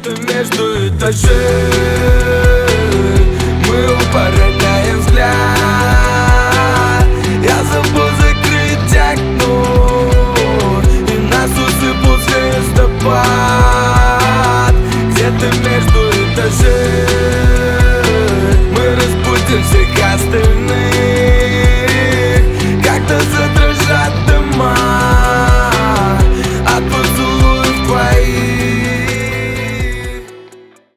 где-то между этажей мы оба роняем взгляд. Я забыл закрыть окно, и нас усыпал звездопад. Где-то между этажей мы разбудим всех